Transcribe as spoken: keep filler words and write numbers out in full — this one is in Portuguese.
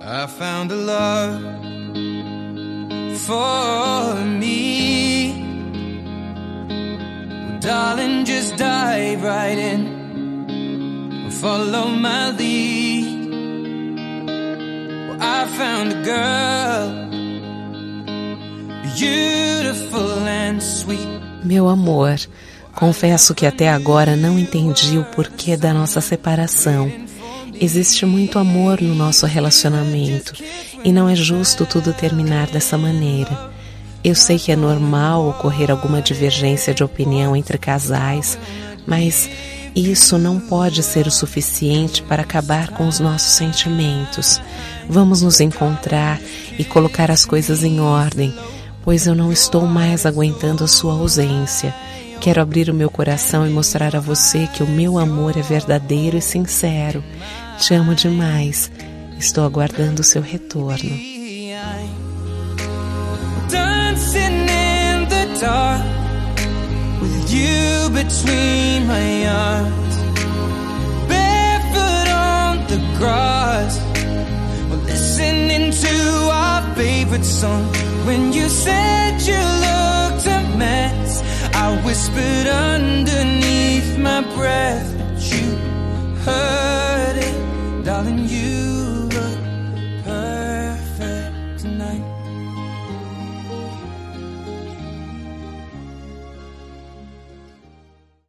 I found a love for me. Well, darling, just dive right in, follow my lead. Well, I found a girl, beautiful and sweet. Meu amor, confesso que até agora não entendi o porquê da nossa separação. Existe muito amor no nosso relacionamento e não é justo tudo terminar dessa maneira. Eu sei que é normal ocorrer alguma divergência de opinião entre casais, mas isso não pode ser o suficiente para acabar com os nossos sentimentos. Vamos nos encontrar e colocar as coisas em ordem, pois eu não estou mais aguentando a sua ausência. Quero abrir o meu coração e mostrar a você que o meu amor é verdadeiro e sincero. Te amo demais. Estou aguardando o seu retorno. Dancing in the dark with you between my arms, barefoot on the grass, we're listening to our favorite song. When you said you looked a mess, I whispered underneath my breath, but you heard it, darling, you